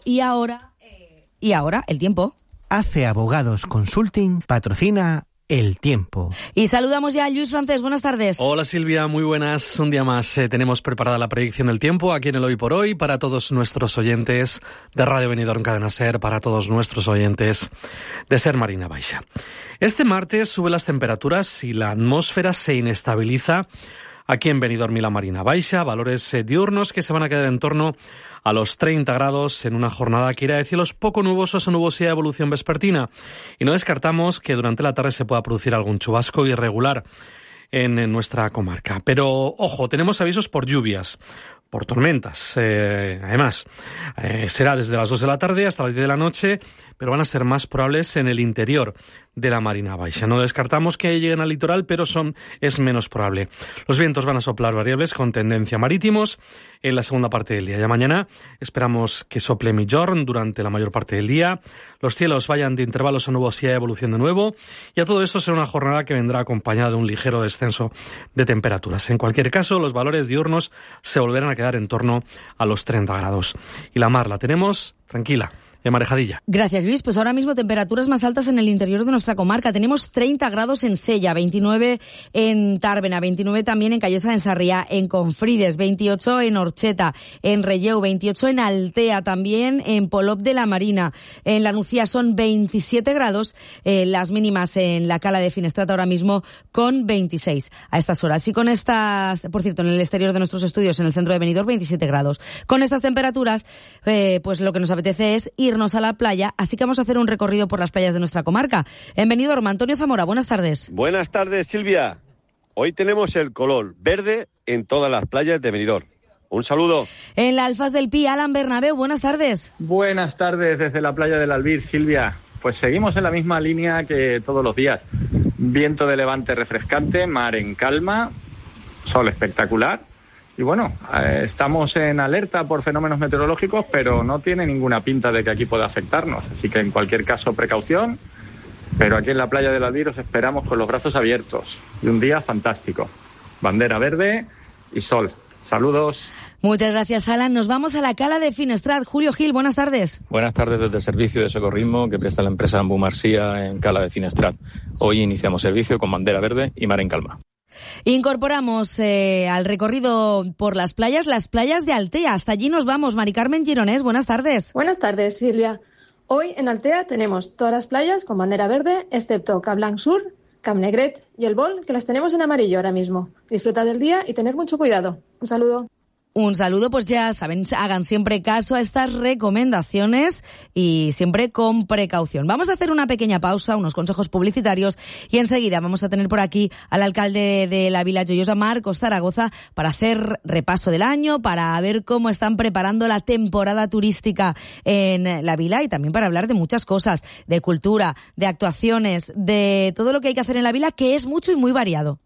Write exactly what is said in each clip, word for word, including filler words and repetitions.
y ahora, eh, y ahora el tiempo. Hace Abogados Consulting patrocina El Tiempo. Y saludamos ya a Lluís Francés. Buenas tardes. Hola Silvia, muy buenas. Un día más eh, tenemos preparada la predicción del tiempo aquí en el Hoy por Hoy para todos nuestros oyentes de Radio Benidorm Cadena Ser, para todos nuestros oyentes de Ser Marina Baixa. Este martes suben las temperaturas y la atmósfera se inestabiliza aquí en Benidorm y la Marina Baixa, valores eh, diurnos que se van a quedar en torno a los treinta grados en una jornada que irá de cielos poco nubosos o nubosidad de evolución vespertina. Y no descartamos que durante la tarde se pueda producir algún chubasco irregular en, en nuestra comarca. Pero, ojo, tenemos avisos por lluvias, por tormentas. Eh, además, eh, será desde las dos de la tarde hasta las diez de la noche, pero van a ser más probables en el interior de la Marina Baixa. No descartamos que lleguen al litoral, pero son es menos probable. Los vientos van a soplar variables con tendencia a marítimos en la segunda parte del día. Ya mañana esperamos que sople Migjorn durante la mayor parte del día. Los cielos vayan de intervalos a nubosidad de evolución de nuevo. Y a todo esto será una jornada que vendrá acompañada de un ligero descenso de temperaturas. En cualquier caso, los valores diurnos se volverán a quedar en torno a los treinta grados. Y la mar la tenemos tranquila. Marejadilla. Gracias, Luis. Pues ahora mismo temperaturas más altas en el interior de nuestra comarca. Tenemos treinta grados en Sella, veintinueve en Tàrbena, veintinueve también en Callosa de Sarriá, en Confrides, veintiocho en Orcheta, en Relleu, veintiocho en Altea, también en Polop de la Marina. En la Nucía son veintisiete grados, eh, las mínimas en la Cala de Finestrat ahora mismo con veintiséis a estas horas. Y con estas, por cierto, en el exterior de nuestros estudios, en el centro de Benidorm, veintisiete grados. Con estas temperaturas, eh, pues lo que nos apetece es ir a la playa, así que vamos a hacer un recorrido por las playas de nuestra comarca. En Benidorm, Antonio Zamora, buenas tardes. Buenas tardes, Silvia. Hoy tenemos el color verde en todas las playas de Benidorm. Un saludo. En la Alfaz del Pi, Alan Bernabéu, buenas tardes. Buenas tardes desde la playa del Albir, Silvia. Pues seguimos en la misma línea que todos los días. Viento de levante refrescante, mar en calma, sol espectacular. Y bueno, eh, estamos en alerta por fenómenos meteorológicos, pero no tiene ninguna pinta de que aquí pueda afectarnos. Así que en cualquier caso, precaución. Pero aquí en la playa del Albir os esperamos con los brazos abiertos. Y un día fantástico. Bandera verde y sol. Saludos. Muchas gracias, Alan. Nos vamos a la Cala de Finestrat. Julio Gil, buenas tardes. Buenas tardes desde el servicio de socorrismo que presta la empresa Ambu Marsía en Cala de Finestrat. Hoy iniciamos servicio con bandera verde y mar en calma. Incorporamos eh, al recorrido por las playas, las playas de Altea. Hasta allí nos vamos. Mari Carmen Gironés, buenas tardes. Buenas tardes, Silvia. Hoy en Altea tenemos todas las playas con bandera verde, excepto Cap Blanc Sur, Cap Negret y El Bol, que las tenemos en amarillo ahora mismo. Disfrutad del día y tener mucho cuidado. Un saludo. Un saludo, pues ya saben, hagan siempre caso a estas recomendaciones y siempre con precaución. Vamos a hacer una pequeña pausa, unos consejos publicitarios y enseguida vamos a tener por aquí al alcalde de la Vila Joiosa, Marcos Zaragoza, para hacer repaso del año, para ver cómo están preparando la temporada turística en la Vila y también para hablar de muchas cosas, de cultura, de actuaciones, de todo lo que hay que hacer en la Vila, que es mucho y muy variado.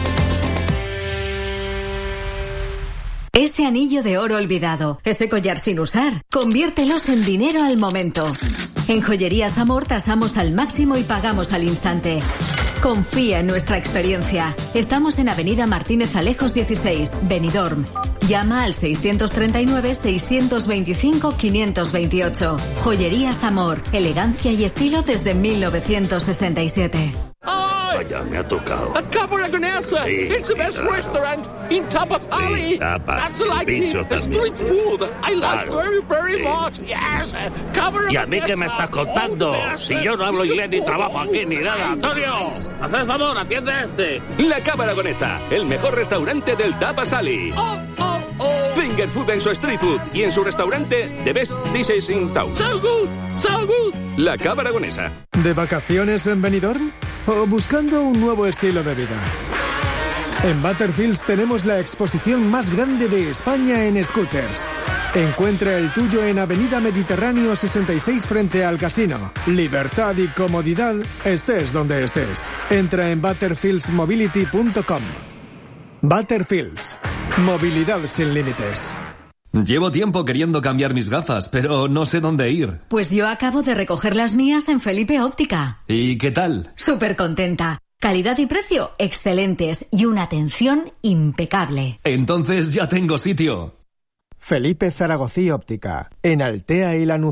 Ese anillo de oro olvidado, ese collar sin usar, conviértelos en dinero al momento. En Joyerías Amor tasamos al máximo y pagamos al instante. Confía en nuestra experiencia. Estamos en Avenida Martínez Alejos dieciséis, Benidorm. Llama al seiscientos treinta y nueve, seiscientos veinticinco, quinientos veintiocho. Joyerías Amor, elegancia y estilo desde mil novecientos sesenta y siete. Vaya, me ha tocado. A Cabra Gonesa. Sí, It's the sí, best claro. restaurant in Tapa Valley. Sí, tapas, That's like bicho the, the también. street food. I like Claro, very, very sí. much. Yes. Cabra ¿Y a mí qué me estás contando? Si yo no hablo inglés ni trabajo aquí ni nada. Antonio, haz el favor, atiende a este. La Cava Aragonesa, el mejor restaurante del Tapa Valley. Oh, oh, oh. Finger food en su street food y en su restaurante The Best Dishes in Town. So good, so good. La Cava Aragonesa. ¿De vacaciones en Benidorm? ¿O buscando un nuevo estilo de vida? En Butterfields tenemos la exposición más grande de España en scooters. Encuentra el tuyo en Avenida Mediterráneo sesenta y seis frente al casino. Libertad y comodidad, estés donde estés. Entra en butterfields mobility punto com. Butterfields. Movilidad sin límites. Llevo tiempo queriendo cambiar mis gafas, pero no sé dónde ir. Pues yo acabo de recoger las mías en Felipe Óptica. ¿Y qué tal? Súper contenta. Calidad y precio excelentes y una atención impecable. Entonces ya tengo sitio. Felipe Zaragoza Óptica, en Altea y la Nucía.